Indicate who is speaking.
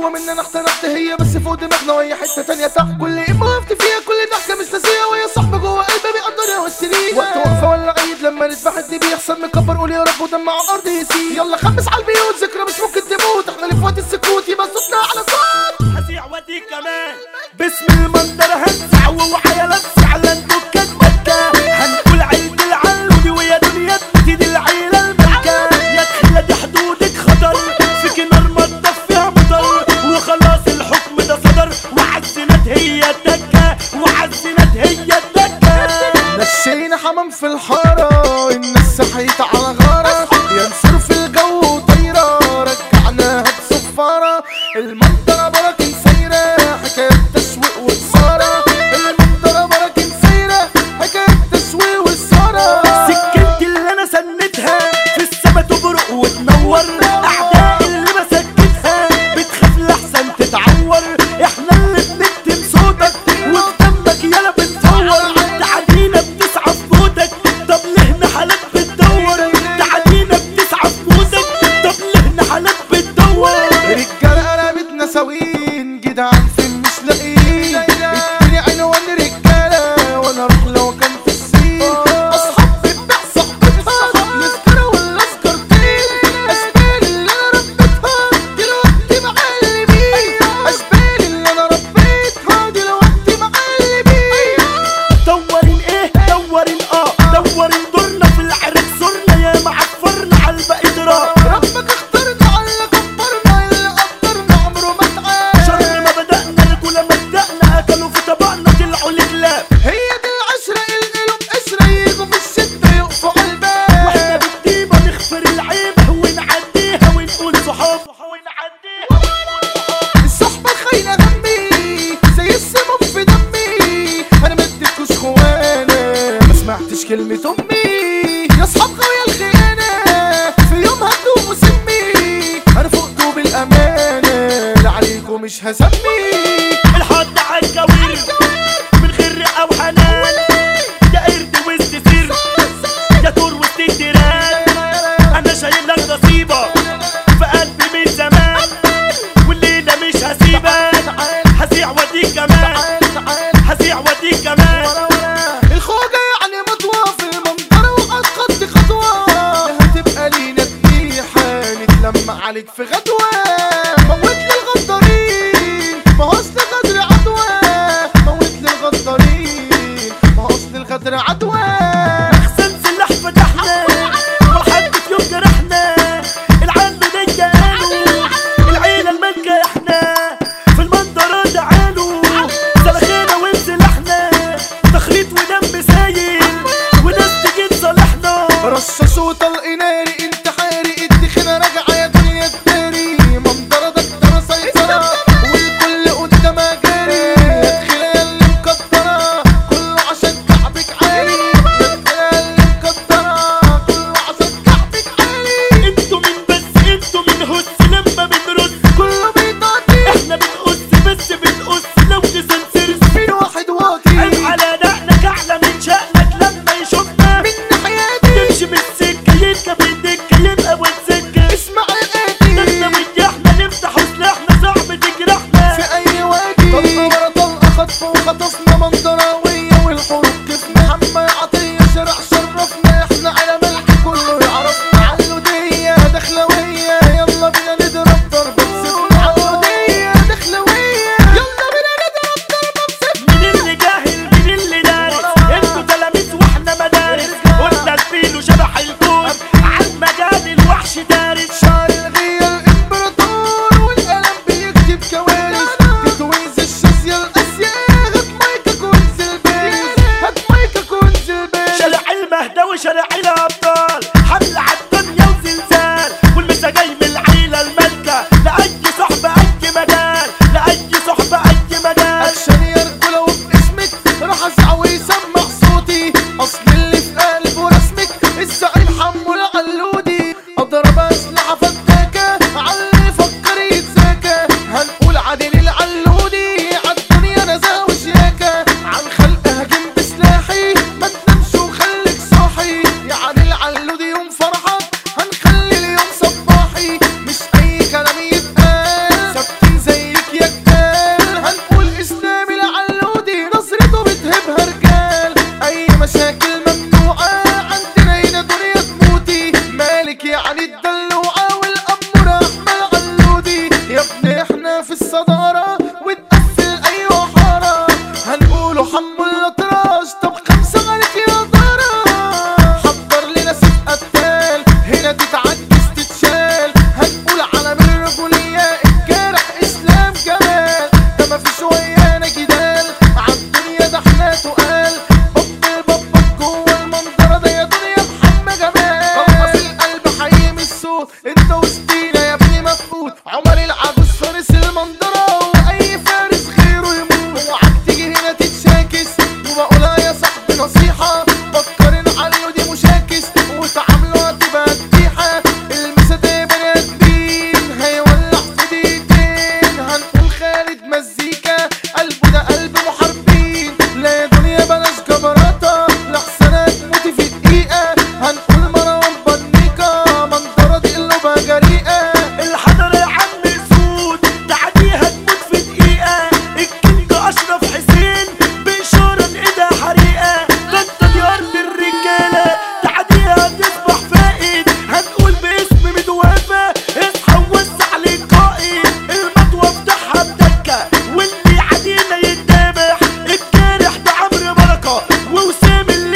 Speaker 1: جوه مننا اختنقت هي بس فوق دماغنا وهي حته تانيه تحت. كل اما وقفت فيها كل ضحكه مستسيه وهي صاحبه جوه قلبي بيقدرها والسنين. وقت وقفه ولا عيد لما نذبح اللي بيحصل مكبر قول يا رب ودمع على الارض يسيل. يلا خمس على البيوت ذكرى مش ممكن تموت احنا اللي في وقت السكوت يبقى صوتنا على صوت.
Speaker 2: هسيع وديك كمان باسم المنظر هنسع وعيالات فعلا دكات مكة. هنقول عيلة العلودي ويا دنيا تدي العيلة الملكة. يا تخلى دي حدودك خطر فيك نار ما تطفيها مطر. وخلاص الحكم ده صدر وعزنت هي الدكة وعزنت هي الدكة.
Speaker 1: نشينا حمام في الحارة الناس صحيت على غارة. ينصر في الجو وطيرة رجعناها بصفارة. المنطقة براكن سايرة حكاية تسويق وإثارة. المنطقة براكن سايرة حكاية تسويق وإثارة.
Speaker 2: سكنتي اللي انا سنتها في السما تبرق وتنور. اعداء اللي مسكتها بتخاف لحسن تتعور. احنا اللي بنكتم صوتك وفي دمك يالا بتفور. تعدينا بتسعى في موتك طب ليه نحلك بتدور. تعدينا بتسعى في موتك طب ليه نحلك بتدور.
Speaker 1: رجالة قلبت نساوين جدعان فين مش لاقيين. اديني عنوان رجالة وانا اروح لو كان في السين. اصحاب بتبيع صاحبتها مسكرة ولا سكرتين. اشبال اللي انا ربيتها دلوقتي معلمين. اشبال اللي انا ربيتها دلوقتي معلمين.
Speaker 2: دورين ايه دورين دورين دورنا في العرق صرنا يا معفرنا على الباقي درا.
Speaker 1: ربك اخترنا على اللي كبرنا اللي قدرنا عمره ما اتعاد.
Speaker 2: شر ما بدأنا الجولة مبدأنا اكلوا في طبقنا طلعوا لكلاب.
Speaker 1: هي دي العشرة القلوب قشرة يجوا في الشدة يقفوا على الباب.
Speaker 2: واحنا بالطيبة نغفر العيبة ونعديها ونقول صحاب ونعديها.
Speaker 1: الصحبة الخاينة غمي زي السموم في دمي. انا ما اديتكوش خوانة ما سمعتش كلمة امي. يا صحاب غاوية الخيانة في يوم هتدوموا سمي. انا فوقتوا بالامانة لا عليكم مش هسمي.
Speaker 2: الحد عالكوير من غير رقة وحنان. يا قرد وسط سير يا طور وسط التيران. انا شايل لك نصيبة في قلبي من زمان والليلة مش هسيبك. هسيع وديك كمان هسيع وديك كمان.
Speaker 1: الخوجة يعني مطوة في المنظرة وقد خدت خطوة. هتبقى لينا بنيحة نتلم عليك في غدوة. موت لي الغدارين ما هو اصل الغدر عدوى. موت لي الغدارين ما هو اصل الغدر عدوى.
Speaker 2: احسن سلاح فتحنا وحد في يوم جرحنا. العم دي قالوا العيلة الملكة احنا في المنظرة تعالوا. سلخينا وانسلحنا تخليط ودم سايل وناس تجي تصالحنا.
Speaker 1: رصاص وطلق ناري انتحاري الدخنة راجعة يا دنيا الداري. منظرة دكتورة سيطرة والكل قدامها جاري. يا دخلة اللي مكدرة كله عشان كعبك عالي. يا دخلة اللي مكدرة كله عشان كعبك عالي.
Speaker 2: انتوا من بس انتوا من هس لما بنرد
Speaker 1: كله بيطاطي
Speaker 2: احنا بنقص بس بنقص لو نسنسرس.
Speaker 1: في واحد واطي
Speaker 2: عيب على دقنك اعلى من شأنك لما يشوفنا.
Speaker 1: من حياتي
Speaker 2: تمشي بالسكة موسم اللي